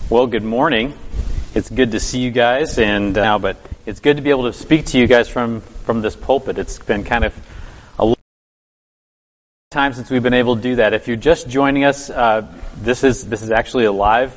Well, good morning. It's good to see you guys, but it's good to be able to speak to you guys from this pulpit. It's been kind of a long time since we've been able to do that. If you're just joining us, this is actually a live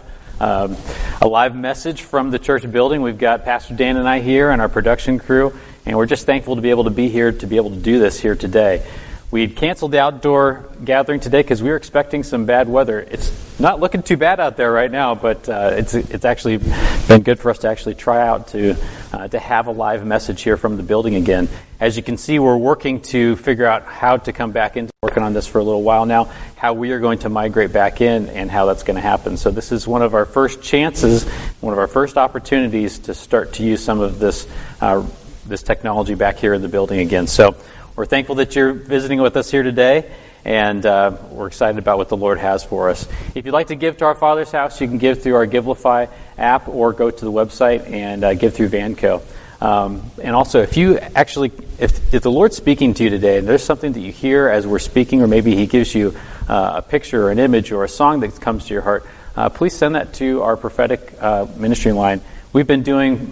message from the church building. We've got Pastor Dan and I here and our production crew, and we're just thankful to be able to be here, to be able to do this here today. We'd canceled the outdoor gathering today because we were expecting some bad weather. It's not looking too bad out there right now, but it's actually been good for us to actually try out to have a live message here from the building again. As you can see, we're working to figure out how to come back into working on this for a little while now, how we are going to migrate back in and how that's going to happen. So this is one of our first chances, one of our first opportunities to start to use some of this technology back here in the building again. So we're thankful that you're visiting with us here today, and we're excited about what the Lord has for us. If you'd like to give to our Father's house, you can give through our Givelify app or go to the website and give through Vanco. And also, if the Lord's speaking to you today, and there's something that you hear as we're speaking, or maybe He gives you a picture or an image or a song that comes to your heart, please send that to our prophetic ministry line. We've been doing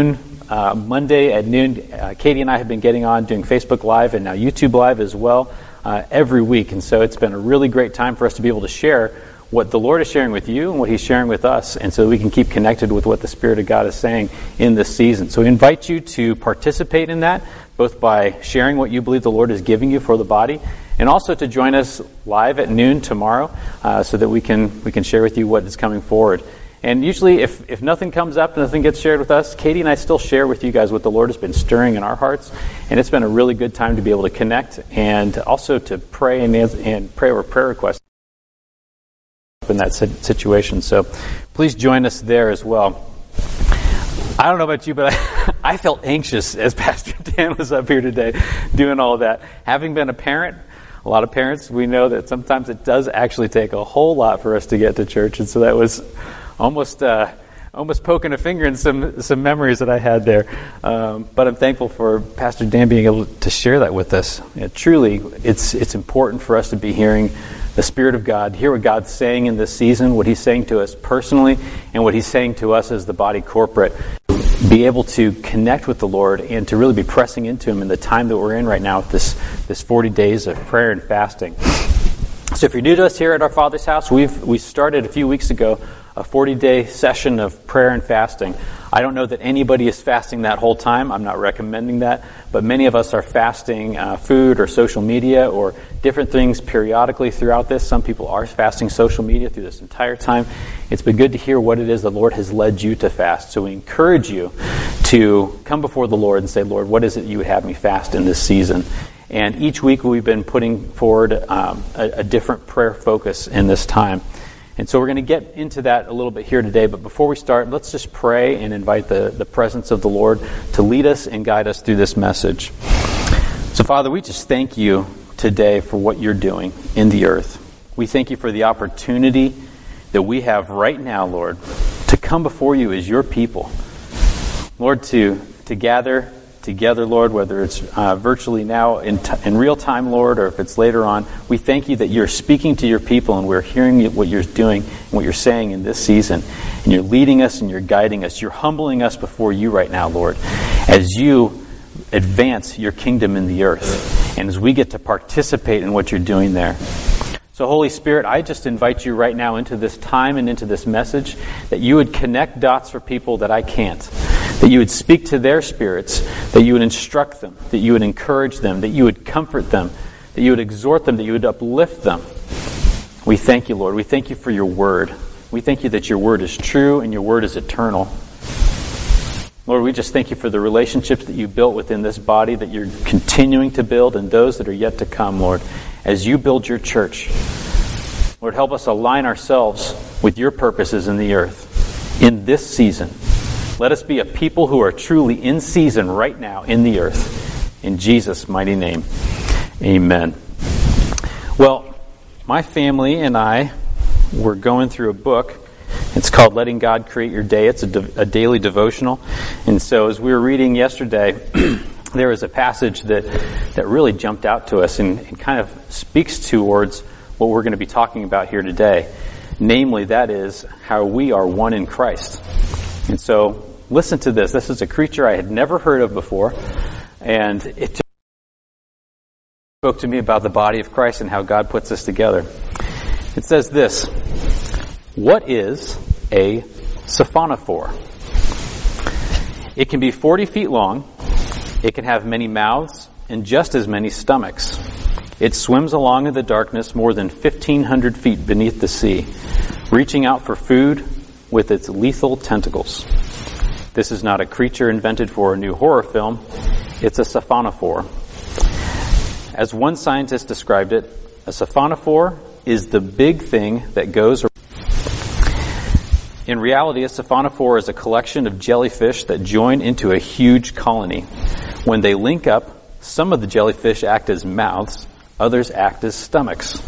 Monday at noon. Katie and I have been getting on doing Facebook Live and now YouTube Live as well every week. And so it's been a really great time for us to be able to share what the Lord is sharing with you and what He's sharing with us, and so we can keep connected with what the Spirit of God is saying in this season. So we invite you to participate in that, both by sharing what you believe the Lord is giving you for the body, and also to join us live at noon tomorrow so that we can share with you what is coming forward. And usually if nothing comes up, nothing gets shared with us, Katie and I still share with you guys what the Lord has been stirring in our hearts. And it's been a really good time to be able to connect and also to pray and pray over prayer requests in that situation. So please join us there as well. I don't know about you, but I felt anxious as Pastor Dan was up here today doing all of that. Having been a lot of parents, we know that sometimes it does actually take a whole lot for us to get to church. And so that was almost poking a finger in some memories that I had there. But I'm thankful for Pastor Dan being able to share that with us. Truly, it's important for us to be hearing the Spirit of God, hear what God's saying in this season, what He's saying to us personally, and what He's saying to us as the body corporate. Be able to connect with the Lord and to really be pressing into Him in the time that we're in right now with this 40 days of prayer and fasting. So if you're new to us here at our Father's house, we started a few weeks ago a 40-day session of prayer and fasting. I don't know that anybody is fasting that whole time. I'm not recommending that. But many of us are fasting food or social media or different things periodically throughout this. Some people are fasting social media through this entire time. It's been good to hear what it is the Lord has led you to fast. So we encourage you to come before the Lord and say, Lord, what is it you would have me fast in this season? And each week we've been putting forward a different prayer focus in this time. And so we're going to get into that a little bit here today. But before we start, let's just pray and invite the presence of the Lord to lead us and guide us through this message. So Father, we just thank you today for what you're doing in the earth. We thank you for the opportunity that we have right now, Lord, to come before you as your people. Lord, to gather together, Lord, whether it's virtually now in real time, Lord, or if it's later on. We thank you that you're speaking to your people and we're hearing what you're doing and what you're saying in this season. And you're leading us and you're guiding us. You're humbling us before you right now, Lord, as you advance your kingdom in the earth and as we get to participate in what you're doing there. So Holy Spirit, I just invite you right now into this time and into this message that you would connect dots for people that I can't. That you would speak to their spirits, that you would instruct them, that you would encourage them, that you would comfort them, that you would exhort them, that you would uplift them. We thank you, Lord. We thank you for your word. We thank you that your word is true and your word is eternal. Lord, we just thank you for the relationships that you built within this body, that you're continuing to build, and those that are yet to come, Lord, as you build your church. Lord, help us align ourselves with your purposes in the earth in this season. Let us be a people who are truly in season right now in the earth. In Jesus' mighty name, amen. Well, my family and I were going through a book. It's called Letting God Create Your Day. It's a daily devotional. And so as we were reading yesterday, there was a passage that really jumped out to us and kind of speaks towards what we're going to be talking about here today. Namely, that is how we are one in Christ. And so, listen to this. This is a creature I had never heard of before, and it just spoke to me about the body of Christ and how God puts this together. It says this: what is a sophonophore? It can be 40 feet long, it can have many mouths, and just as many stomachs. It swims along in the darkness more than 1,500 feet beneath the sea, reaching out for food with its lethal tentacles. This is not a creature invented for a new horror film. It's a sophonophore. As one scientist described it, a sophonophore is the big thing that goes around. In reality, a sophonophore is a collection of jellyfish that join into a huge colony. When they link up, some of the jellyfish act as mouths, others act as stomachs.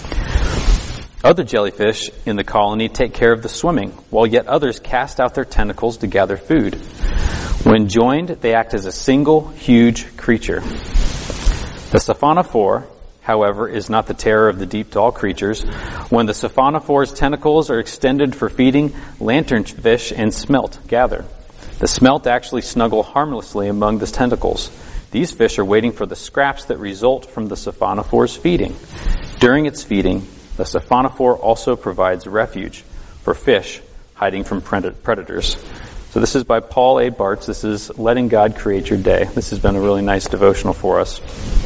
Other jellyfish in the colony take care of the swimming, while yet others cast out their tentacles to gather food. When joined, they act as a single, huge creature. The sophonophore, however, is not the terror of the deep to all creatures. When the sophonophore's tentacles are extended for feeding, lanternfish and smelt gather. The smelt actually snuggle harmlessly among the tentacles. These fish are waiting for the scraps that result from the sophonophore's feeding. During its feeding, the sophonophore also provides refuge for fish hiding from predators. So this is by Paul A. Bartz. This is Letting God Create Your Day. This has been a really nice devotional for us.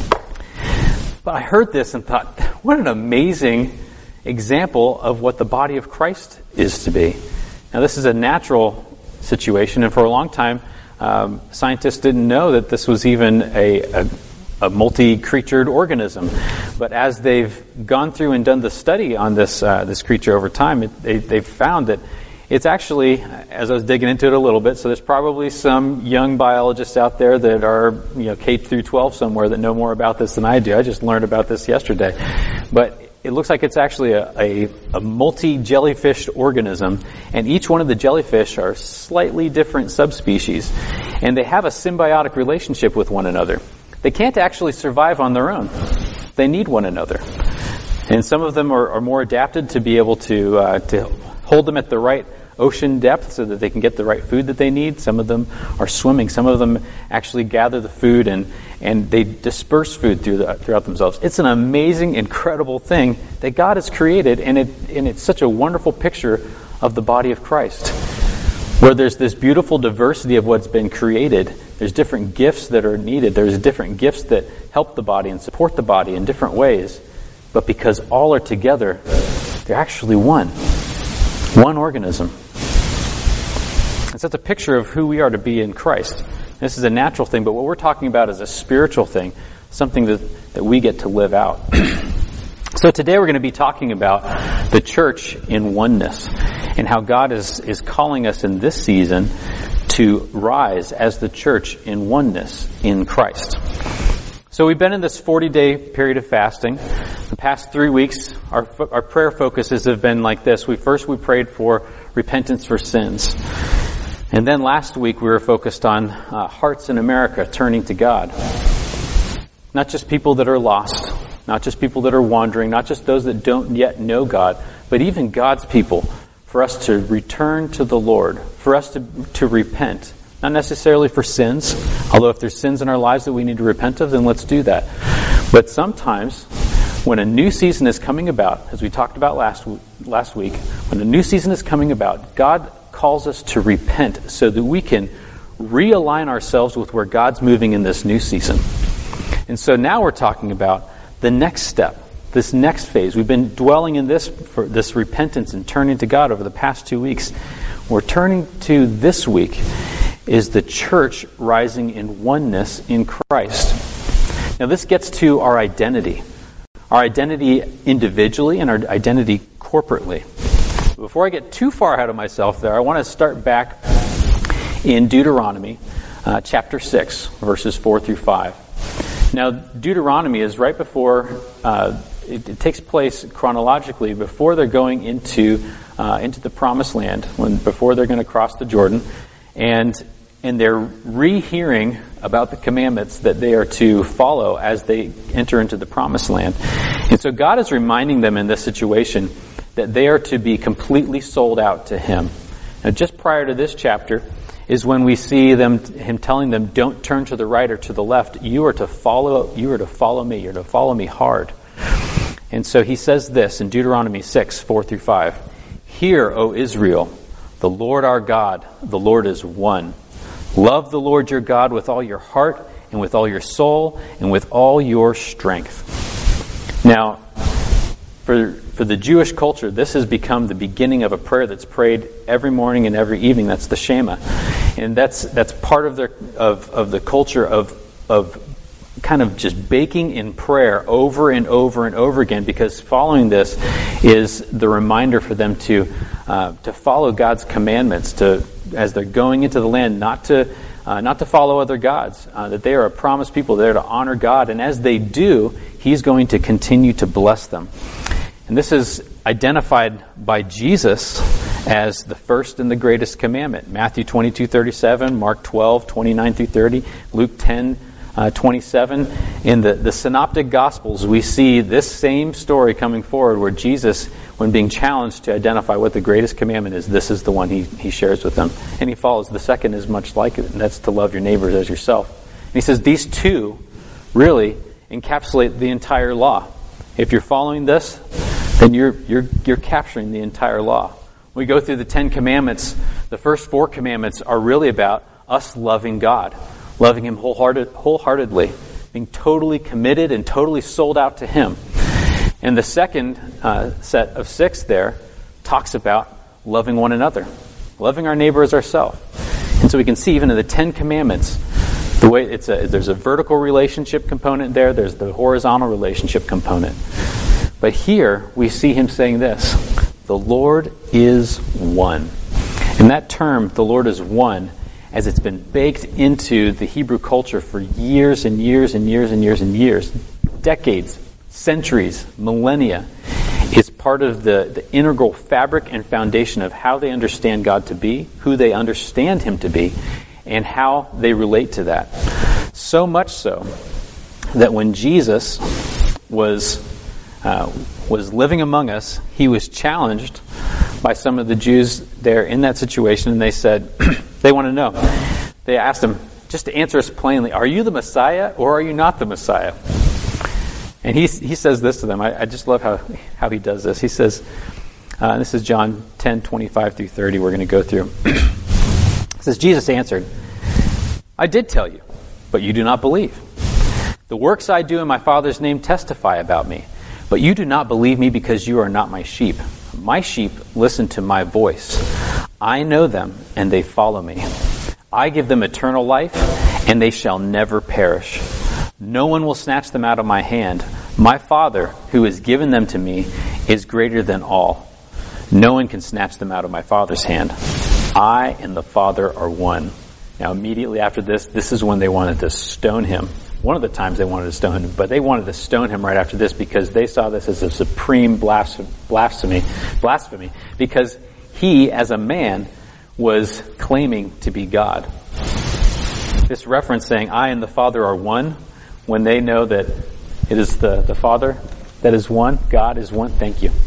But I heard this and thought, what an amazing example of what the body of Christ is to be. Now, this is a natural situation, and for a long time, scientists didn't know that this was even a multi-creatured organism. But as they've gone through and done the study on this creature over time, they've found that it's actually, as I was digging into it a little bit, so there's probably some young biologists out there that are, K through 12 somewhere that know more about this than I do. I just learned about this yesterday. But it looks like it's actually a multi-jellyfish organism, and each one of the jellyfish are slightly different subspecies, and they have a symbiotic relationship with one another. They can't actually survive on their own. They need one another. And some of them are more adapted to be able to hold them at the right ocean depth so that they can get the right food that they need. Some of them are swimming. Some of them actually gather the food and they disperse food throughout themselves. It's an amazing, incredible thing that God has created, and it's such a wonderful picture of the body of Christ, where there's this beautiful diversity of what's been created. There's different gifts that are needed. There's different gifts that help the body and support the body in different ways. But because all are together, they're actually one organism. And so it's a picture of who we are to be in Christ. This is a natural thing, but what we're talking about is a spiritual thing, something that we get to live out. So today we're going to be talking about the church in oneness and how God is calling us in this season to rise as the church in oneness in Christ. So we've been in this 40-day period of fasting. The past 3 weeks, our prayer focuses have been like this. We prayed for repentance for sins. And then last week we were focused on hearts in America turning to God. Not just people that are lost, not just people that are wandering, not just those that don't yet know God, but even God's people, for us to return to the Lord, for us to repent. Not necessarily for sins, although if there's sins in our lives that we need to repent of, then let's do that. But sometimes, when a new season is coming about, as we talked about last week, when a new season is coming about, God calls us to repent so that we can realign ourselves with where God's moving in this new season. And so now we're talking about the next step, this next phase. We've been dwelling in this for this repentance and turning to God over the past 2 weeks. We're turning to this week is the church rising in oneness in Christ. Now this gets to our identity individually and our identity corporately. Before I get too far ahead of myself there, I want to start back in Deuteronomy chapter 6, verses 4 through 5. Now Deuteronomy is right before, it takes place chronologically before they're going into the promised land, before they're going to cross the Jordan, and they're rehearing about the commandments that they are to follow as they enter into the promised land. And so God is reminding them in this situation that they are to be completely sold out to him. Now, just prior to this chapter is when we see him telling them, don't turn to the right or to the left. You are to follow me. You're to follow me hard. And so he says this in Deuteronomy 6, 4-5. Hear, O Israel, the Lord our God, the Lord is one. Love the Lord your God with all your heart and with all your soul and with all your strength. Now, for the Jewish culture, this has become the beginning of a prayer that's prayed every morning and every evening. That's the Shema. And that's part of the culture of kind of just baking in prayer over and over and over again, because following this is the reminder for them to follow God's commandments, as they're going into the land, not to follow other gods, that they are a promised people. They're to honor God, and as they do, He's going to continue to bless them. And this is identified by Jesus as the first and the greatest commandment. Matthew 22:37, Mark 12:29-30, Luke 10:27. In the Synoptic Gospels, we see this same story coming forward where Jesus, when being challenged to identify what the greatest commandment is, this is the one he shares with them. And he follows the second is much like it, and that's to love your neighbors as yourself. And he says these two really encapsulate the entire law. If you're following this, then you're capturing the entire law. When we go through the 10 commandments, the first 4 commandments are really about us loving God, loving Him wholeheartedly, being totally committed and totally sold out to Him. And the second set of 6 there talks about loving one another, loving our neighbor as ourselves. And so we can see even in the 10 commandments, the way there's a vertical relationship component there, there's the horizontal relationship component. But here we see him saying this, the Lord is one. And that term, the Lord is one, as it's been baked into the Hebrew culture for years and years and years and years and years, decades, centuries, millennia, is part of the integral fabric and foundation of how they understand God to be, who they understand Him to be, and how they relate to that. So much so that when Jesus was living among us, he was challenged by some of the Jews there in that situation, and they said, they want to know. They asked him, just to answer us plainly, are you the Messiah or are you not the Messiah? And he says this to them. I just love how he does this. He says, this is John 10:25-30, we're going to go through. It says, Jesus answered, I did tell you, but you do not believe. The works I do in my Father's name testify about me, but you do not believe me because you are not my sheep. My sheep listen to my voice. I know them, and they follow me. I give them eternal life, and they shall never perish. No one will snatch them out of my hand. My Father, who has given them to me, is greater than all. No one can snatch them out of my Father's hand. I and the Father are one. Now, immediately after this is when they wanted to stone him. One of the times they wanted to stone him, but they wanted to stone him right after this because they saw this as a supreme blasphemy, because he, as a man, was claiming to be God. This reference saying, I and the Father are one, when they know that it is the Father that is one, God is one. Thank you.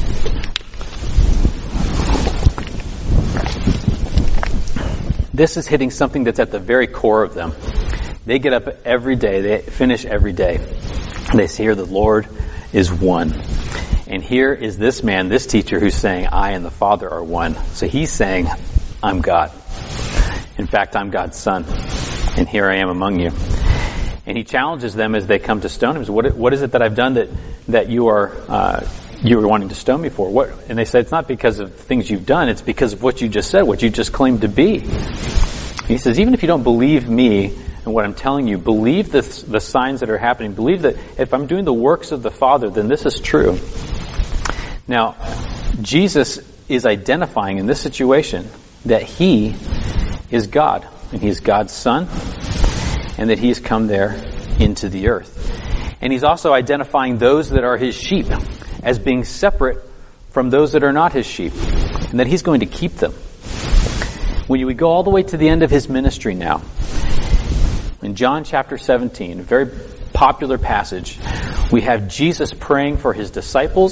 This is hitting something that's at the very core of them. They get up every day, they finish every day, and they hear the Lord is one. And here is this man, this teacher, who's saying, I and the Father are one. So he's saying, I'm God. In fact, I'm God's son, and here I am among you. And he challenges them as they come to stone him. So what is it that I've done that you are wanting to stone me for? What? And they say, it's not because of things you've done, it's because of what you just said, what you just claimed to be. He says, even if you don't believe me and what I'm telling you, believe the signs that are happening. Believe that if I'm doing the works of the Father, then this is true. Now, Jesus is identifying in this situation that he is God, and he's God's son, and that he's come there into the earth. And he's also identifying those that are his sheep as being separate from those that are not his sheep, and that he's going to keep them. When we go all the way to the end of his ministry now, in John chapter 17, a very popular passage, we have Jesus praying for his disciples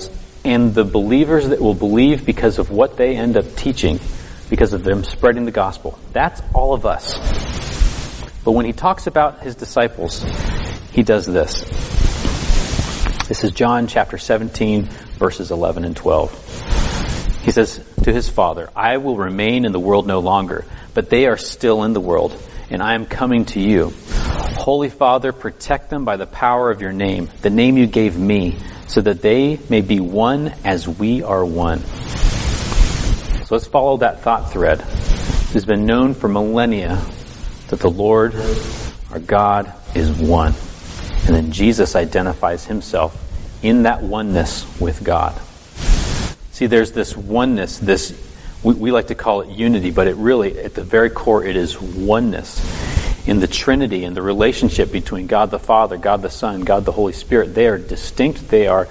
and the believers that will believe because of what they end up teaching, because of them spreading the gospel. That's all of us. But when he talks about his disciples, he does this. This is John chapter 17, verses 11 and 12. He says to his Father, I will remain in the world no longer, but they are still in the world, and I am coming to you. Holy Father, protect them by the power of your name, the name you gave me, so that they may be one as we are one. So let's follow that thought thread. It has been known for millennia that the Lord, our God, is one. And then Jesus identifies himself in that oneness with God. See, there's this oneness, we like to call it unity, but it really, at the very core, it is oneness in the Trinity, in the relationship between God the Father, God the Son, God the Holy Spirit. They are distinct. They are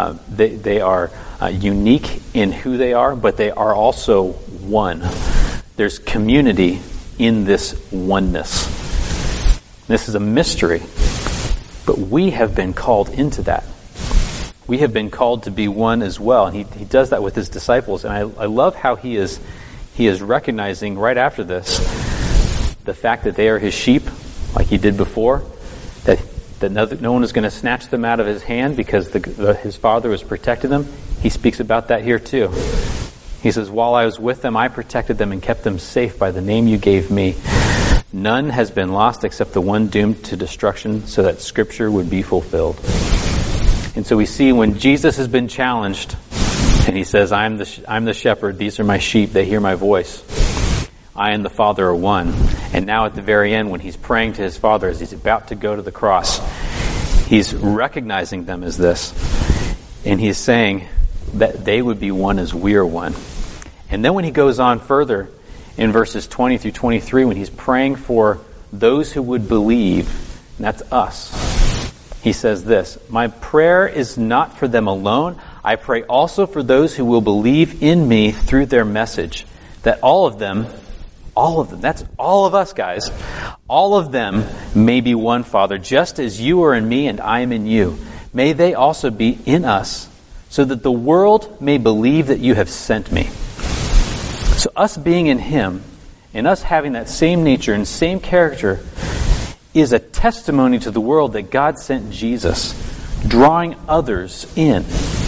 unique in who they are, but they are also one. There's community in this oneness. This is a mystery, but we have been called into that. We have been called to be one as well, and he does that with his disciples. And I love how he is recognizing right after this the fact that they are his sheep, like he did before, that no one is going to snatch them out of his hand because his Father has protected them. He speaks about that here too. He says, while I was with them, I protected them and kept them safe by the name you gave me. None has been lost except the one doomed to destruction, so that Scripture would be fulfilled. And so we see when Jesus has been challenged, and he says, I'm the shepherd, these are my sheep, they hear my voice. I and the Father are one. And now at the very end, when he's praying to his Father as he's about to go to the cross, he's recognizing them as this. And he's saying that they would be one as we are one. And then when he goes on further in verses 20 through 23, when he's praying for those who would believe, and that's us, he says this, my prayer is not for them alone. I pray also for those who will believe in me through their message, that all of them, that's all of us, guys, all of them may be one, Father, just as you are in me and I am in you. May they also be in us, so that the world may believe that you have sent me. So us being in him, and us having that same nature and same character, is a testimony to the world that God sent Jesus, drawing others in.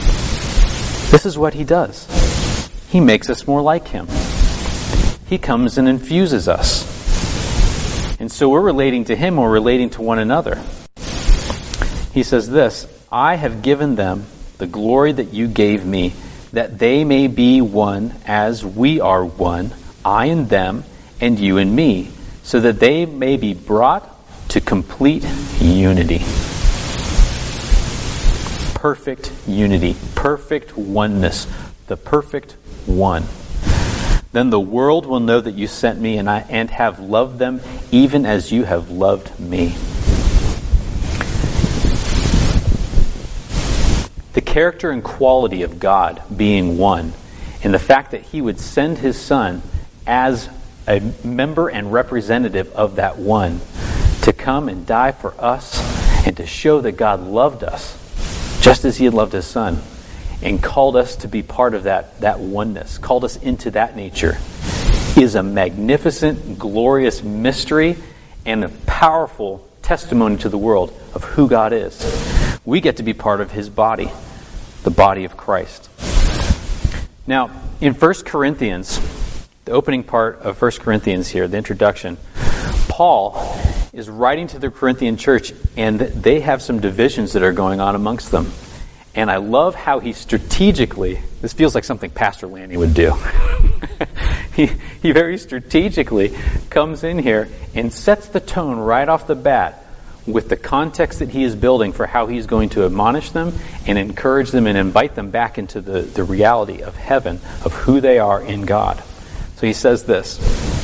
This is what he does. He makes us more like him. He comes and infuses us. And so we're relating to him, we're relating to one another. He says this, I have given them the glory that you gave me, that they may be one as we are one, I and them, and you and me, so that they may be brought to complete unity. Perfect unity, perfect oneness, the perfect one. Then the world will know that you sent me and have loved them even as you have loved me. The character and quality of God being one, and the fact that he would send his Son as a member and representative of that one to come and die for us and to show that God loved us just as he had loved his Son, and called us to be part of that oneness, called us into that nature, is a magnificent, glorious mystery and a powerful testimony to the world of who God is. We get to be part of his body, the body of Christ. Now, in 1 Corinthians, the opening part of 1 Corinthians here, the introduction, Paul is writing to the Corinthian church, and they have some divisions that are going on amongst them. And I love how he strategically, this feels like something Pastor Lanny would do. He very strategically comes in here and sets the tone right off the bat with the context that he is building for how he's going to admonish them and encourage them and invite them back into the reality of heaven, of who they are in God. So he says this,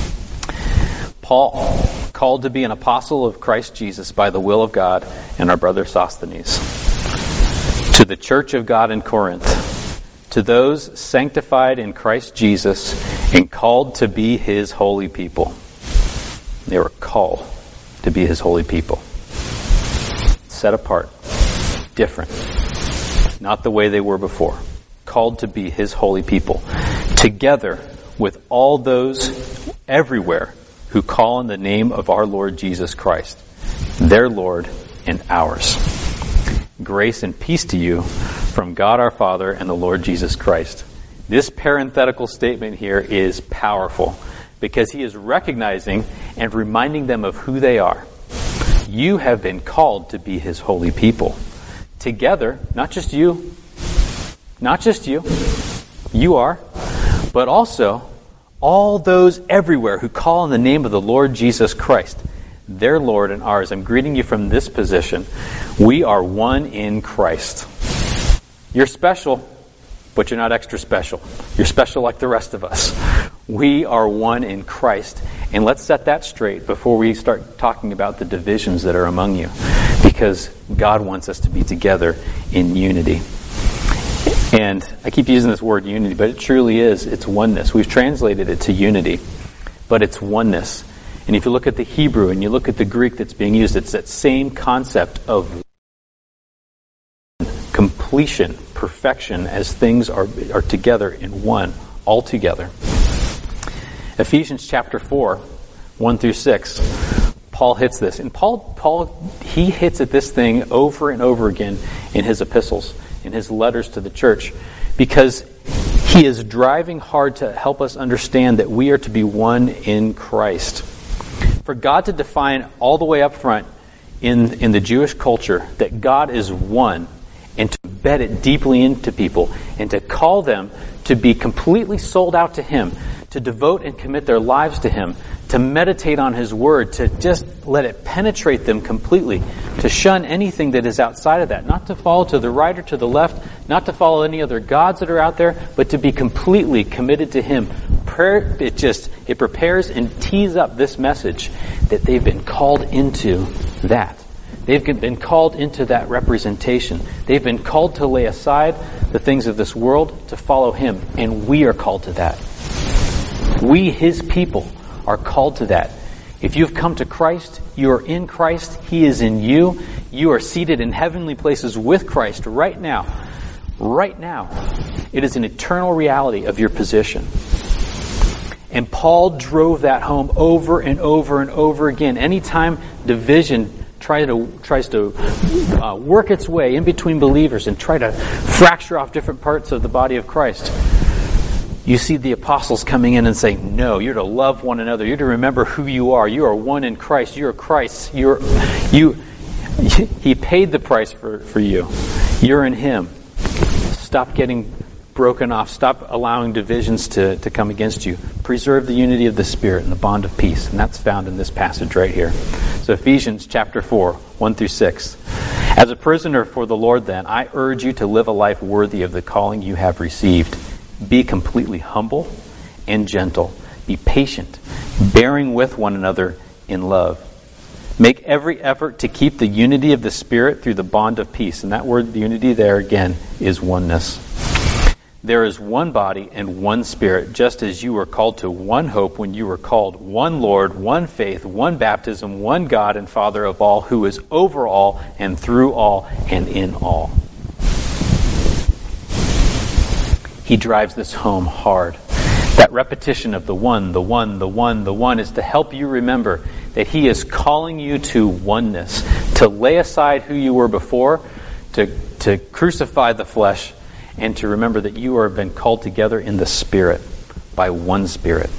Paul, called to be an apostle of Christ Jesus by the will of God, and our brother Sosthenes, to the church of God in Corinth, to those sanctified in Christ Jesus and called to be his holy people. They were called to be his holy people. Set apart. Different. Not the way they were before. called to be his holy people, together with all those everywhere who call on the name of our Lord Jesus Christ, their Lord and ours. Grace and peace to you from God our Father and the Lord Jesus Christ. This parenthetical statement here is powerful because he is recognizing and reminding them of who they are. You have been called to be his holy people. Together, not just you, you are, but also all those everywhere who call on the name of the Lord Jesus Christ, their Lord and ours. I'm greeting you from this position. We are one in Christ. You're special, but you're not extra special. You're special like the rest of us. We are one in Christ. And let's set that straight before we start talking about the divisions that are among you. Because God wants us to be together in unity. And I keep using this word unity, but it truly is. It's oneness. We've translated it to unity, but it's oneness. And if you look at the Hebrew and you look at the Greek that's being used, it's that same concept of completion, perfection, as things are together in one, all together. Ephesians chapter 4, 1 through 6, Paul hits this. And Paul, he hits at this thing over and over again in his epistles, in his letters to the church, because he is driving hard to help us understand that we are to be one in Christ. For God to define all the way up front in the Jewish culture that God is one, and to embed it deeply into people, and to call them to be completely sold out to him, to devote and commit their lives to him, to meditate on his word, to just let it penetrate them completely, to shun anything that is outside of that, not to follow to the right or to the left, not to follow any other gods that are out there, but to be completely committed to him. Prayer, it prepares and tees up this message that they've been called into that. They've been called into that representation. They've been called to lay aside the things of this world to follow him, and we are called to that. We, his people, are called to that. If you've come to Christ, you are in Christ, he is in you. You are seated in heavenly places with Christ right now. Right now. It is an eternal reality of your position. And Paul drove that home over and over and over again. Anytime division tries to work its way in between believers and try to fracture off different parts of the body of Christ, you see the apostles coming in and saying, no, you're to love one another. You're to remember who you are. You are one in Christ. You are Christ. He paid the price for you. You're in him. Stop getting broken off. Stop allowing divisions to come against you. Preserve the unity of the Spirit and the bond of peace. And that's found in this passage right here. So Ephesians chapter 4, 1 through 6. As a prisoner for the Lord then, I urge you to live a life worthy of the calling you have received. Be completely humble and gentle. Be patient, bearing with one another in love. Make every effort to keep the unity of the Spirit through the bond of peace. And that word, the unity there again, is oneness. There is one body and one Spirit, just as you were called to one hope when you were called, one Lord, one faith, one baptism, one God and Father of all, who is over all and through all and in all. He drives this home hard. That repetition of the one is to help you remember that he is calling you to oneness, to lay aside who you were before, to crucify the flesh, and to remember that you have been called together in the Spirit, by one Spirit.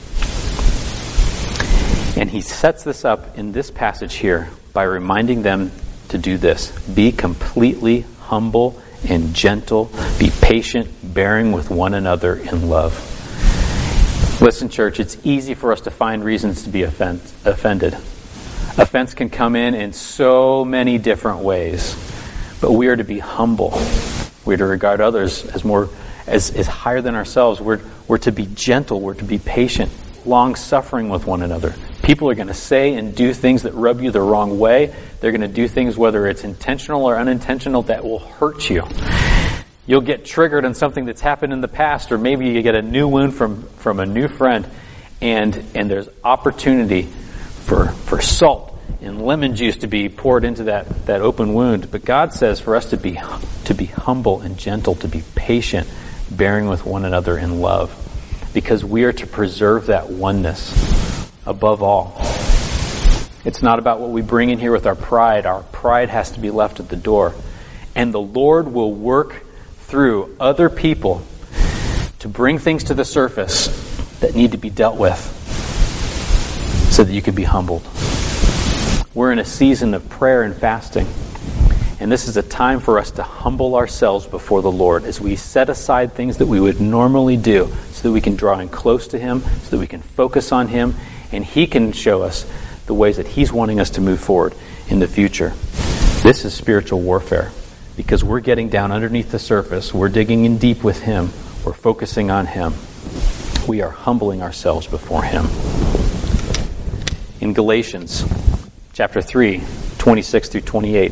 And he sets this up in this passage here by reminding them to do this. Be completely humble and gentle. Be patient, bearing with one another in love. Listen, church, it's easy for us to find reasons to be offended. Offense can come in so many different ways. But we are to be humble. We're to regard others as higher than ourselves. We're to be gentle. We're to be patient, long-suffering with one another. People are going to say and do things that rub you the wrong way. They're going to do things, whether it's intentional or unintentional, that will hurt you. You'll get triggered on something that's happened in the past, or maybe you get a new wound from a new friend, and there's opportunity for salt and lemon juice to be poured into that open wound. But God says for us to be humble and gentle, to be patient, bearing with one another in love, because we are to preserve that oneness above all. It's not about what we bring in here with our pride. Our pride has to be left at the door. And the Lord will work through other people to bring things to the surface that need to be dealt with so that you can be humbled. We're in a season of prayer and fasting. And this is a time for us to humble ourselves before the Lord as we set aside things that we would normally do so that we can draw in close to Him, so that we can focus on Him, and He can show us the ways that He's wanting us to move forward in the future. This is spiritual warfare because we're getting down underneath the surface. We're digging in deep with Him. We're focusing on Him. We are humbling ourselves before Him. In Galatians chapter 3, 26 through 28,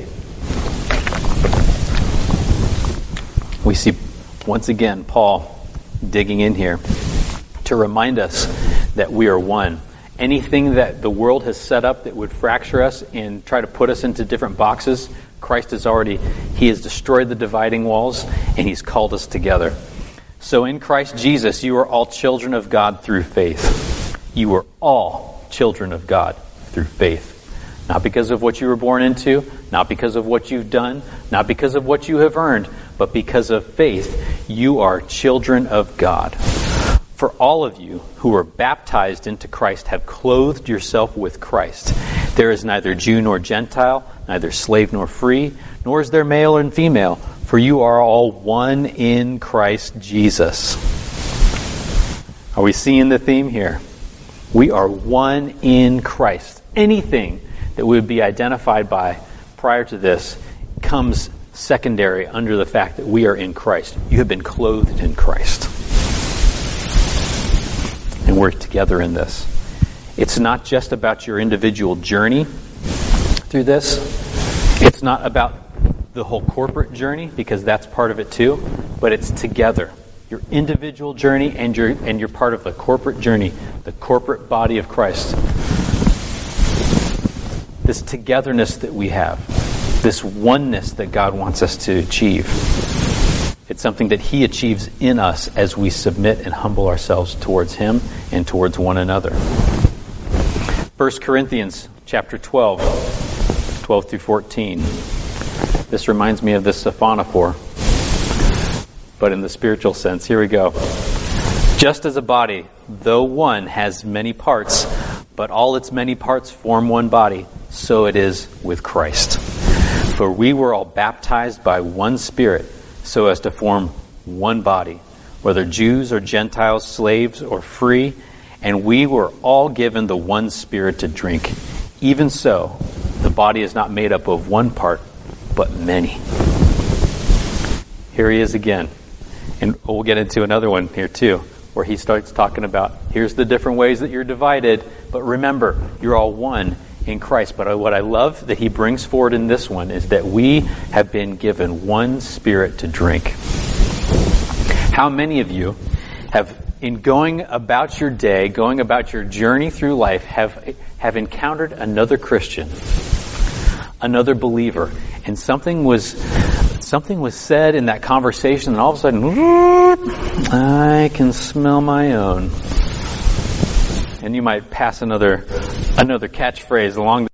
we see once again Paul digging in here to remind us that we are one. Anything that the world has set up that would fracture us and try to put us into different boxes, Christ has destroyed the dividing walls, and He's called us together. So in Christ Jesus, you are all children of God through faith. You are all children of God through faith. Not because of what you were born into, not because of what you've done, not because of what you have earned, but because of faith, you are children of God. For all of you who were baptized into Christ have clothed yourself with Christ. There is neither Jew nor Gentile, neither slave nor free, nor is there male and female, for you are all one in Christ Jesus. Are we seeing the theme here? We are one in Christ. Anything that we would be identified by prior to this comes secondary under the fact that we are in Christ. You have been clothed in Christ. And we're together in this. It's not just about your individual journey through this. It's not about the whole corporate journey, because that's part of it too, but it's together. Your individual journey and you're part of the corporate journey, the corporate body of Christ. This togetherness that we have, this oneness that God wants us to achieve. It's something that He achieves in us as we submit and humble ourselves towards Him and towards one another. 1 Corinthians chapter 12 through 14. This reminds me of the sophonophore, but in the spiritual sense. Here we go. Just as a body, though one, has many parts, but all its many parts form one body, so it is with Christ. For we were all baptized by one Spirit, so as to form one body, whether Jews or Gentiles, slaves or free, and we were all given the one Spirit to drink. Even so, the body is not made up of one part, but many. Here he is again. And we'll get into another one here too, where he starts talking about, here's the different ways that you're divided, but remember, you're all one in Christ. But what I love that he brings forward in this one is that we have been given one Spirit to drink. How many of you have, in going about your day, going about your journey through life, have encountered another Christian, another believer, and something was said in that conversation, and all of a sudden, I can smell my own. And you might pass another catchphrase along.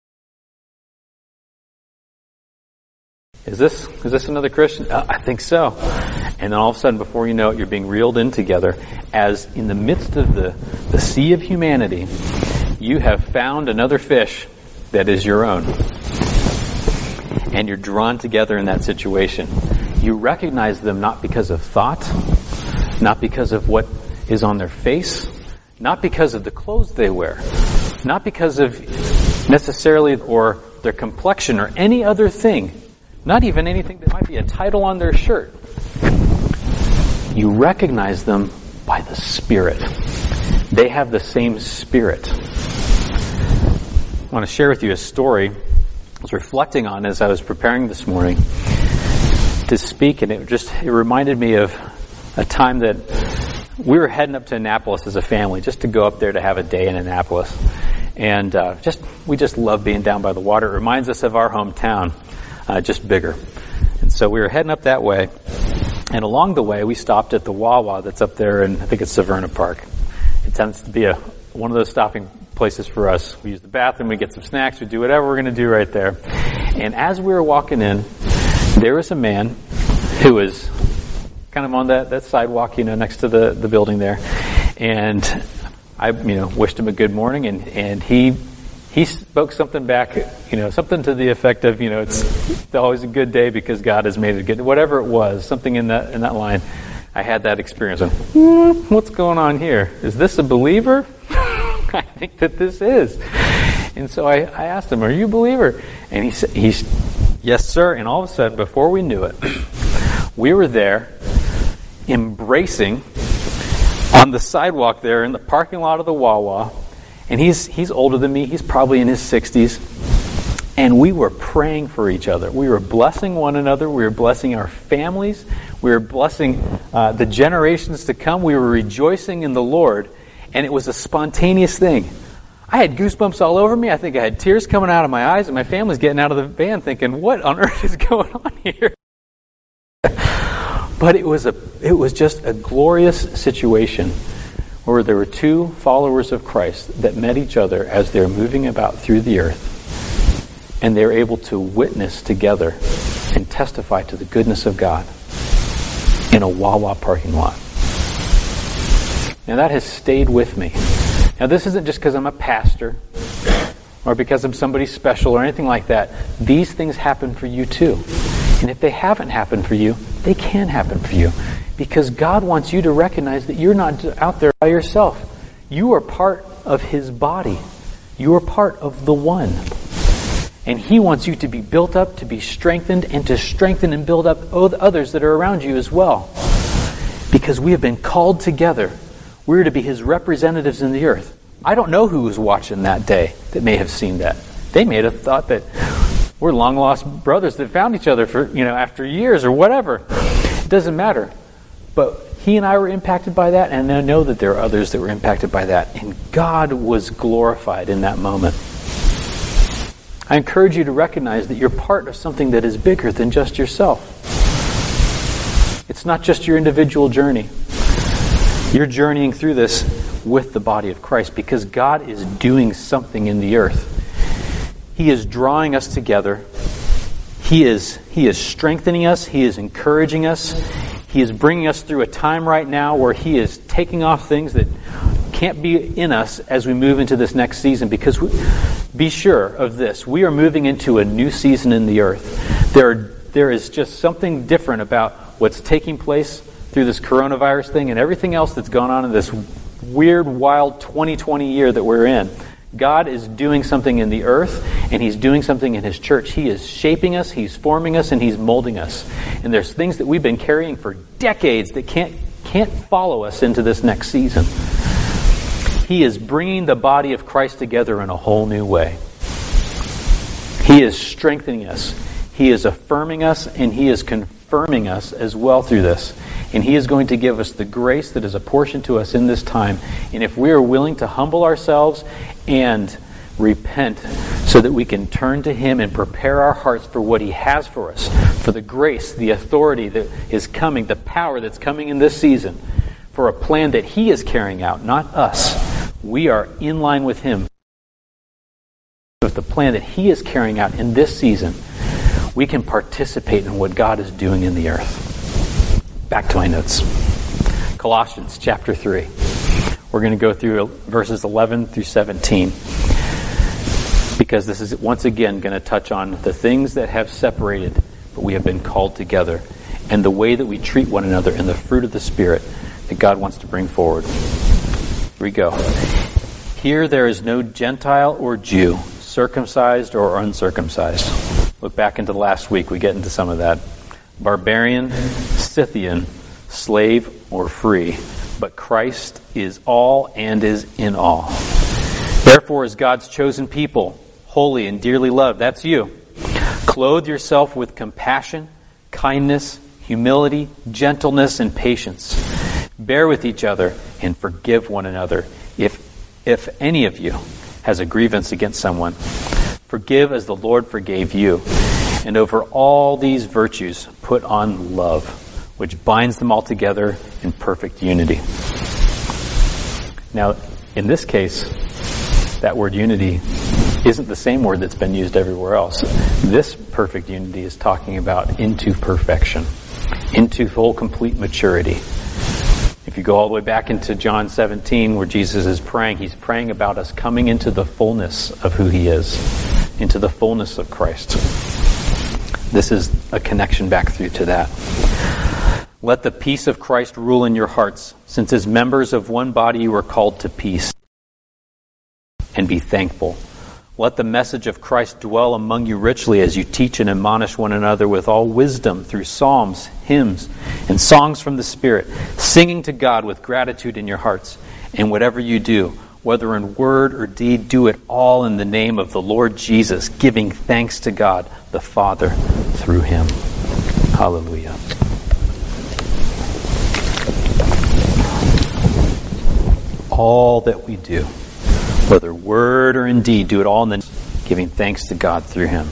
Is this another Christian? I think so. And then all of a sudden, before you know it, you're being reeled in together as in the midst of the sea of humanity, you have found another fish that is your own. And you're drawn together in that situation. You recognize them not because of thought, not because of what is on their face, not because of the clothes they wear, not because of necessarily or their complexion or any other thing, not even anything that might be a title on their shirt. You recognize them by the Spirit. They have the same Spirit. I want to share with you a story I was reflecting on as I was preparing this morning to speak, and it reminded me of a time that we were heading up to Annapolis as a family, just to go up there to have a day in Annapolis. And we just love being down by the water. It reminds us of our hometown, just bigger. And so we were heading up that way. And along the way, we stopped at the Wawa that's up there in, I think it's Severna Park. It tends to be one of those stopping places for us. We use the bathroom, we get some snacks, we do whatever we're going to do right there. And as we were walking in, there was a man who was kind of on that sidewalk, next to the building there. And I, wished him a good morning, and he spoke something back, something to the effect of, it's always a good day because God has made it good. Whatever it was, something in that line. I had that experience of, what's going on here? Is this a believer? I think that this is. And so I asked him, are you a believer? And he said, yes, sir. And all of a sudden, before we knew it, we were there embracing on the sidewalk there in the parking lot of the Wawa. And he's older than me. He's probably in his 60s. And we were praying for each other. We were blessing one another. We were blessing our families. We were blessing the generations to come. We were rejoicing in the Lord. And it was a spontaneous thing. I had goosebumps all over me. I think I had tears coming out of my eyes. And my family's getting out of the van thinking, what on earth is going on here? But it was just a glorious situation where there were two followers of Christ that met each other as they're moving about through the earth. And they're able to witness together and testify to the goodness of God in a Wawa parking lot. Now that has stayed with me. Now this isn't just because I'm a pastor or because I'm somebody special or anything like that. These things happen for you too. And if they haven't happened for you, they can happen for you. Because God wants you to recognize that you're not out there by yourself. You are part of His body. You are part of the one. And He wants you to be built up, to be strengthened, and to strengthen and build up others that are around you as well. Because we have been called together. We're to be His representatives in the earth. I don't know who was watching that day that may have seen that. They may have thought that we're long-lost brothers that found each other for, after years or whatever. It doesn't matter. But he and I were impacted by that, and I know that there are others that were impacted by that. And God was glorified in that moment. I encourage you to recognize that you're part of something that is bigger than just yourself. It's not just your individual journey. You're journeying through this with the body of Christ because God is doing something in the earth. He is drawing us together. He is strengthening us. He is encouraging us. He is bringing us through a time right now where He is taking off things that can't be in us as we move into this next season, because be sure of this. We are moving into a new season in the earth. There is just something different about what's taking place through this coronavirus thing and everything else that's gone on in this weird, wild 2020 year that we're in. God is doing something in the earth, and He's doing something in His church. He is shaping us, He's forming us, and He's molding us. And there's things that we've been carrying for decades that can't follow us into this next season. He is bringing the body of Christ together in a whole new way. He is strengthening us. He is affirming us, and He is confirming us as well through this. And He is going to give us the grace that is apportioned to us in this time. And if we are willing to humble ourselves and repent so that we can turn to Him and prepare our hearts for what He has for us, for the grace, the authority that is coming, the power that's coming in this season, for a plan that He is carrying out, not us. We are in line with Him. With the plan that He is carrying out in this season, we can participate in what God is doing in the earth. Back to my notes. Colossians chapter 3. We're going to go through verses 11 through 17. Because this is once again going to touch on the things that have separated, but we have been called together. And the way that we treat one another and the fruit of the Spirit that God wants to bring forward. Here we go. Here there is no Gentile or Jew, circumcised or uncircumcised. Look back into last week. We get into some of that. Barbarian, Scythian, slave or free, but Christ is all and is in all. Therefore, as God's chosen people, holy and dearly loved, that's you, clothe yourself with compassion, kindness, humility, gentleness, and patience. Bear with each other and forgive one another. If any of you has a grievance against someone, forgive as the Lord forgave you. And over all these virtues, put on love, which binds them all together in perfect unity. Now, in this case, that word unity isn't the same word that's been used everywhere else. This perfect unity is talking about into perfection, into full, complete maturity. If you go all the way back into John 17, where Jesus is praying, he's praying about us coming into the fullness of who he is, into the fullness of Christ. This is a connection back through to that. Let the peace of Christ rule in your hearts, since as members of one body you are called to peace. And be thankful. Let the message of Christ dwell among you richly as you teach and admonish one another with all wisdom through psalms, hymns, and songs from the Spirit, singing to God with gratitude in your hearts. And whatever you do, whether in word or deed, do it all in the name of the Lord Jesus, giving thanks to God the Father through him. Hallelujah. All that we do, whether word or in deed, do it all in the giving thanks to God through him.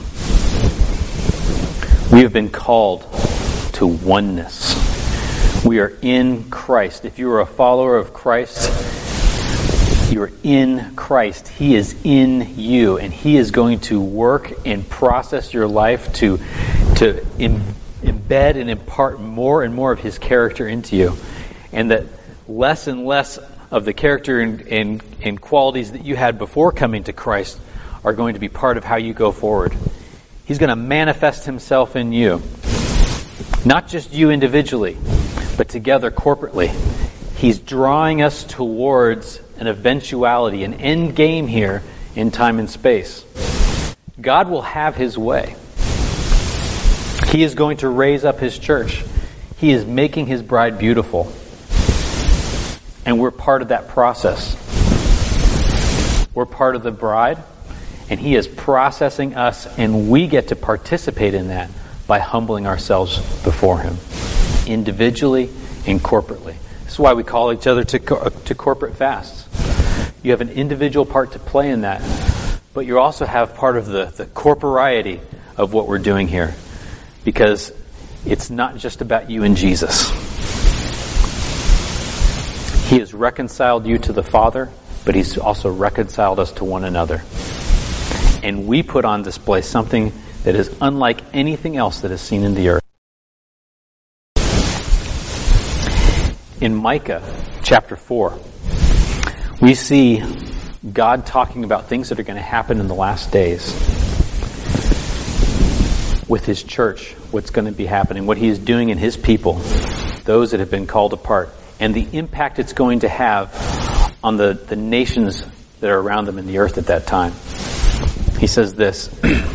We have been called to oneness. We are in Christ. If you are a follower of Christ, you are in Christ. He is in you, and he is going to work and process your life to embed and impart more and more of his character into you. And that less and less of the character and qualities that you had before coming to Christ are going to be part of how you go forward. He's going to manifest himself in you. Not just you individually, but together corporately. He's drawing us towards an eventuality, an end game here in time and space. God will have his way. He is going to raise up his church. He is making his bride beautiful. And we're part of that process. We're part of the bride, and he is processing us, and we get to participate in that by humbling ourselves before him, individually and corporately. This is why we call each other to corporate fasts. You have an individual part to play in that, but you also have part of the corporiety of what we're doing here, because it's not just about you and Jesus. He has reconciled you to the Father, but he's also reconciled us to one another. And we put on display something that is unlike anything else that is seen in the earth. In Micah chapter 4, we see God talking about things that are going to happen in the last days with his church, what's going to be happening, what he is doing in his people, those that have been called apart, and the impact it's going to have on the nations that are around them in the earth at that time. He says this,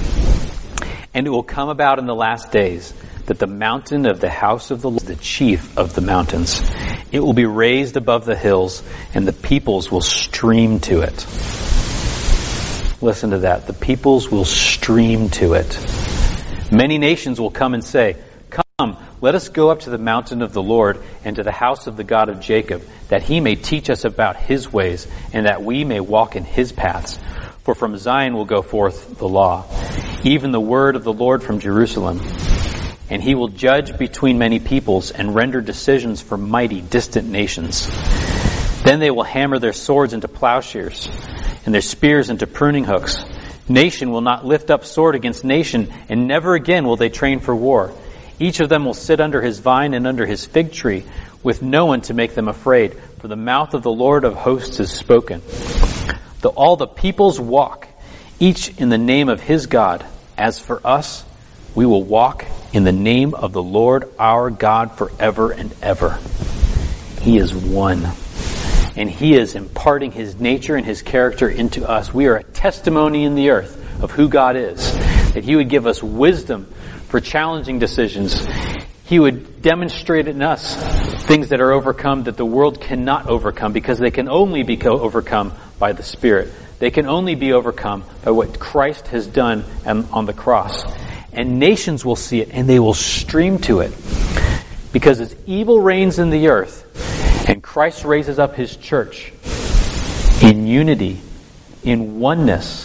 "And it will come about in the last days that the mountain of the house of the Lord is the chief of the mountains. It will be raised above the hills, and the peoples will stream to it." Listen to that. The peoples will stream to it. Many nations will come and say, "Come, let us go up to the mountain of the Lord and to the house of the God of Jacob, that he may teach us about his ways, and that we may walk in his paths. For from Zion will go forth the law, even the word of the Lord from Jerusalem. And he will judge between many peoples and render decisions for mighty distant nations. Then they will hammer their swords into plowshares and their spears into pruning hooks. Nation will not lift up sword against nation, and never again will they train for war. Each of them will sit under his vine and under his fig tree, with no one to make them afraid, for the mouth of the Lord of hosts has spoken. All the peoples walk, each in the name of his God. As for us, we will walk in the name of the Lord our God forever and ever. He is one, and he is imparting his nature and his character into us. We are a testimony in the earth of who God is, that he would give us wisdom for challenging decisions. He would demonstrate in us things that are overcome that the world cannot overcome, because they can only be overcome by the Spirit. They can only be overcome by what Christ has done on the cross. And nations will see it, and they will stream to it. Because as evil reigns in the earth, and Christ raises up his church in unity, in oneness,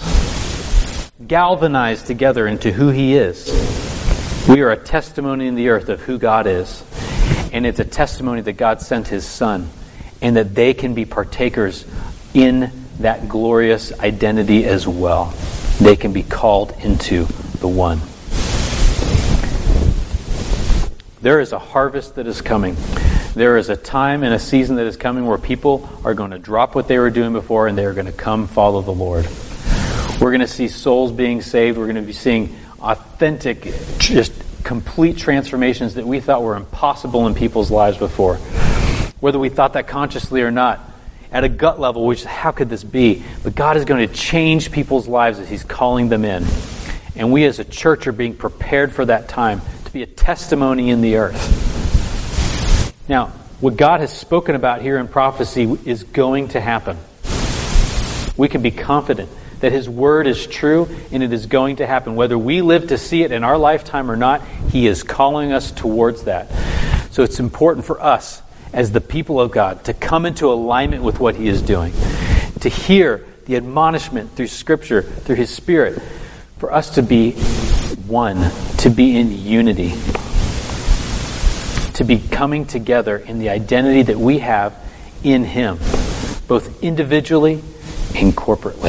galvanized together into who he is, we are a testimony in the earth of who God is. And it's a testimony that God sent His Son, and that they can be partakers in that glorious identity as well. They can be called into the one. There is a harvest that is coming. There is a time and a season that is coming where people are going to drop what they were doing before and they are going to come follow the Lord. We're going to see souls being saved. We're going to be seeing authentic, just complete transformations that we thought were impossible in people's lives before. Whether we thought that consciously or not, at a gut level, which how could this be? But God is going to change people's lives as He's calling them in. And we as a church are being prepared for that time to be a testimony in the earth. Now, what God has spoken about here in prophecy is going to happen. We can be confident that His Word is true and it is going to happen. Whether we live to see it in our lifetime or not, He is calling us towards that. So it's important for us as the people of God to come into alignment with what He is doing, to hear the admonishment through Scripture, through His Spirit, for us to be one, to be in unity, to be coming together in the identity that we have in Him, both individually and corporately.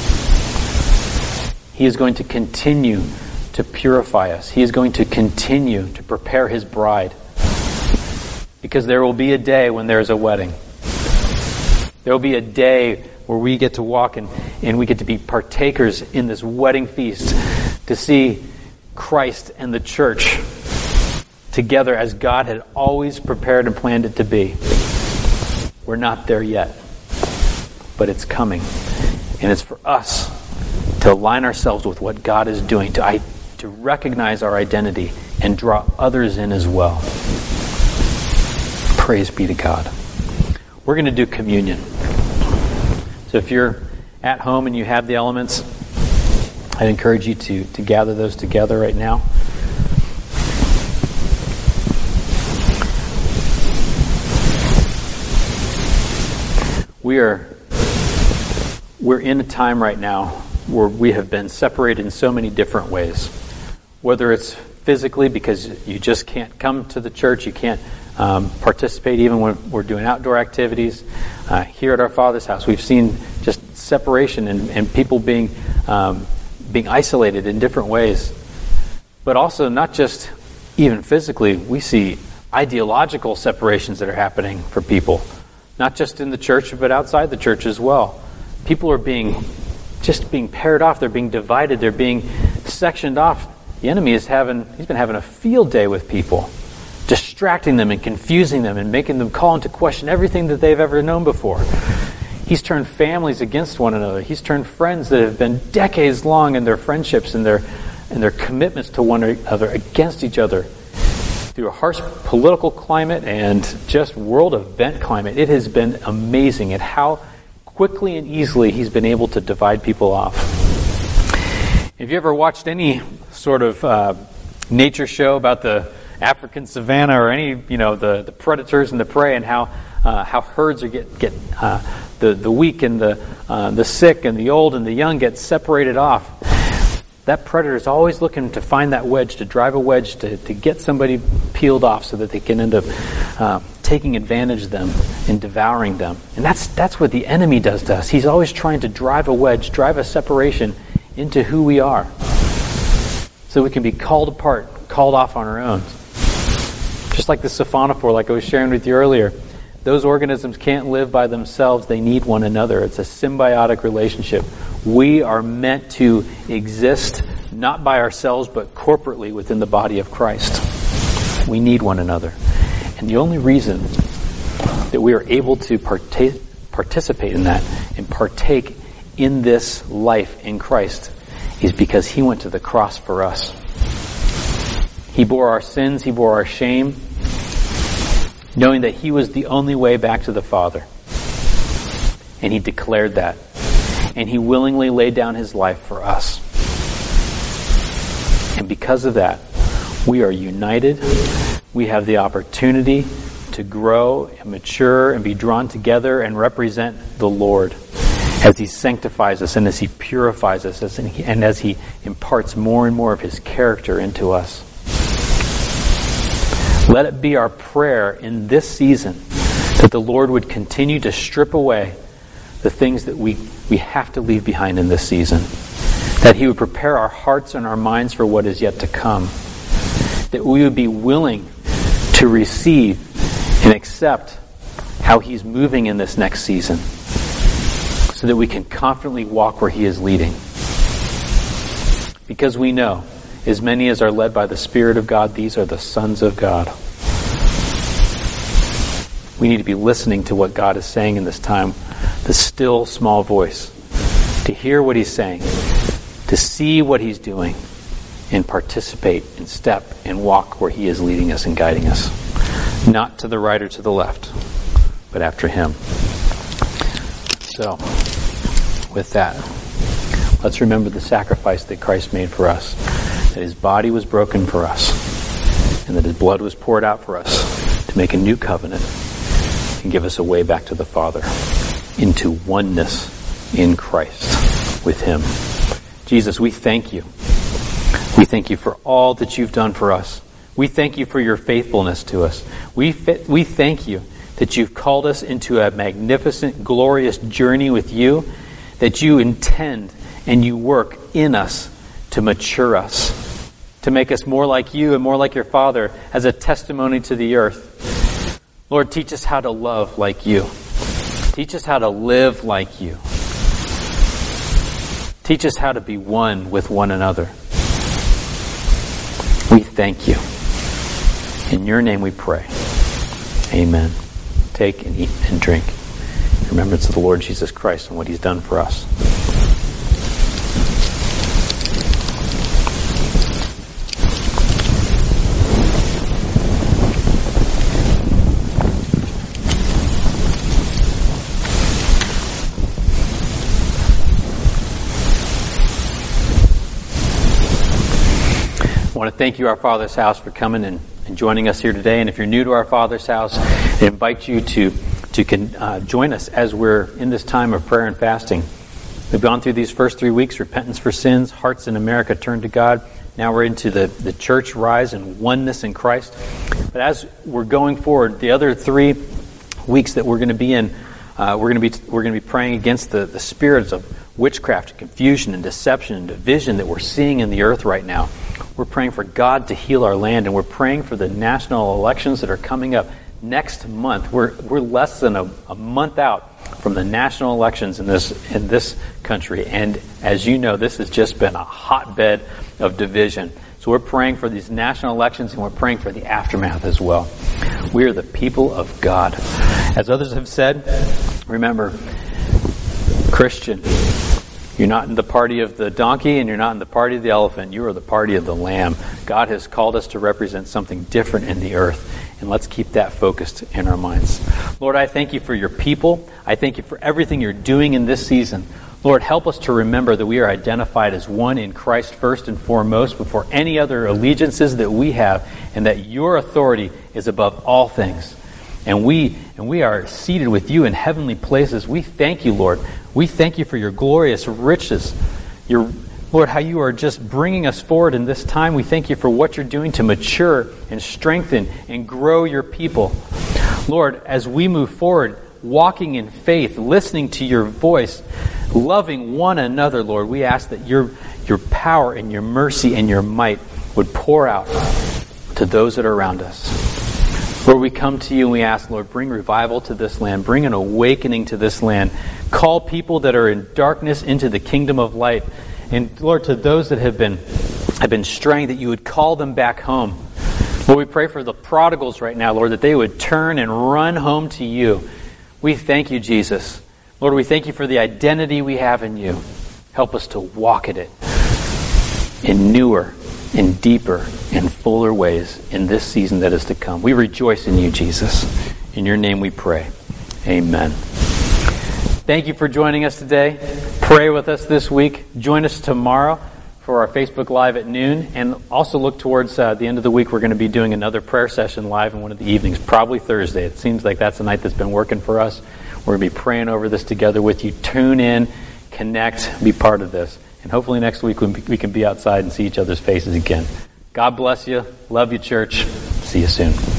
He is going to continue to purify us. He is going to continue to prepare His bride. Because there will be a day when there's a wedding. There will be a day where we get to walk and we get to be partakers in this wedding feast to see Christ and the church together as God had always prepared and planned it to be. We're not there yet, but it's coming. And it's for us to align ourselves with what God is doing, to recognize our identity and draw others in as well. Praise be to God. We're going to do communion. So if you're at home and you have the elements, I'd encourage you to gather those together right now. We're in a time right now where we have been separated in so many different ways. Whether it's physically because you just can't come to the church, you can't participate even when we're doing outdoor activities. Here at our Father's house, we've seen just separation and people being isolated in different ways. But also not just even physically, we see ideological separations that are happening for people. Not just in the church, but outside the church as well. People are being paired off. They're being divided. They're being sectioned off. The enemy he's been having a field day with people, distracting them and confusing them and making them call into question everything that they've ever known before. He's turned families against one another. He's turned friends that have been decades long in their friendships and their commitments to one another against each other. Through a harsh political climate and just world event climate, it has been amazing at how quickly and easily he's been able to divide people off. If you ever watched any sort of nature show about the African savanna or any, the predators and the prey and how herds get the weak and the sick and the old and the young get separated off. That predator is always looking to find that wedge, to drive a wedge, to get somebody peeled off so that they can end up taking advantage of them and devouring them. And that's what the enemy does to us. He's always trying to drive a wedge, drive a separation into who we are. So we can be called apart, called off on our own. Just like the siphonophore, like I was sharing with you earlier. Those organisms can't live by themselves. They need one another. It's a symbiotic relationship. We are meant to exist not by ourselves, but corporately within the body of Christ. We need one another. And the only reason that we are able to participate in that and partake in this life in Christ is because He went to the cross for us. He bore our sins. He bore our shame, knowing that He was the only way back to the Father. And He declared that. And He willingly laid down His life for us. And because of that, we are united. We have the opportunity to grow and mature and be drawn together and represent the Lord as He sanctifies us and as He purifies us and as He imparts more and more of His character into us. Let it be our prayer in this season that the Lord would continue to strip away the things that we have to leave behind in this season. That He would prepare our hearts and our minds for what is yet to come. That we would be willing to receive and accept how He's moving in this next season, so that we can confidently walk where He is leading. Because we know, as many as are led by the Spirit of God, these are the sons of God. We need to be listening to what God is saying in this time, the still small voice, to hear what He's saying, to see what He's doing, and participate and step and walk where He is leading us and guiding us. Not to the right or to the left, but after Him. So, with that, let's remember the sacrifice that Christ made for us, that His body was broken for us, and that His blood was poured out for us to make a new covenant and give us a way back to the Father, into oneness in Christ with Him. Jesus, we thank You. We thank You for all that You've done for us. We thank You for Your faithfulness to us. We thank You that You've called us into a magnificent, glorious journey with You, that You intend and You work in us to mature us, to make us more like You and more like Your Father as a testimony to the earth. Lord, teach us how to love like You. Teach us how to live like You. Teach us how to be one with one another. We thank You. In Your name we pray. Amen. Take and eat and drink. In remembrance of the Lord Jesus Christ and what He's done for us. I want to thank you, Our Father's House, for coming and joining us here today. And if you're new to Our Father's House, I invite you to join us as we're in this time of prayer and fasting. We've gone through these first 3 weeks, repentance for sins, hearts in America turned to God. Now we're into the church rise and oneness in Christ. But as we're going forward, the other 3 weeks that we're going to be in, we're going to be praying against the spirits of witchcraft, confusion, and deception and division that we're seeing in the earth right now. We're praying for God to heal our land, and we're praying for the national elections that are coming up next month. We're less than a month out from the national elections in this country, and as you know, this has just been a hotbed of division. So we're praying for these national elections, and we're praying for the aftermath as well. We are the people of God. As others have said, remember, Christian, you're not in the party of the donkey and you're not in the party of the elephant. You are the party of the Lamb. God has called us to represent something different in the earth. And let's keep that focused in our minds. Lord, I thank You for Your people. I thank You for everything You're doing in this season. Lord, help us to remember that we are identified as one in Christ first and foremost before any other allegiances that we have, and that Your authority is above all things. And we are seated with You in heavenly places. We thank You, Lord. We thank You for Your glorious riches. Lord, how You are just bringing us forward in this time. We thank You for what You're doing to mature and strengthen and grow Your people. Lord, as we move forward, walking in faith, listening to Your voice, loving one another, Lord, we ask that Your power and Your mercy and Your might would pour out to those that are around us. Lord, we come to You and we ask, Lord, bring revival to this land. Bring an awakening to this land. Call people that are in darkness into the kingdom of light. And Lord, to those that have been straying, that You would call them back home. Lord, we pray for the prodigals right now, Lord, that they would turn and run home to You. We thank You, Jesus. Lord, we thank You for the identity we have in You. Help us to walk in it in newer, in deeper, and fuller ways in this season that is to come. We rejoice in You, Jesus. In Your name we pray. Amen. Thank you for joining us today. Pray with us this week. Join us tomorrow for our Facebook Live at noon. And also look towards the end of the week. We're going to be doing another prayer session live in one of the evenings, probably Thursday. It seems like that's a night that's been working for us. We're going to be praying over this together with you. Tune in, connect, be part of this. And hopefully next week we can be outside and see each other's faces again. God bless you. Love you, church. See you soon.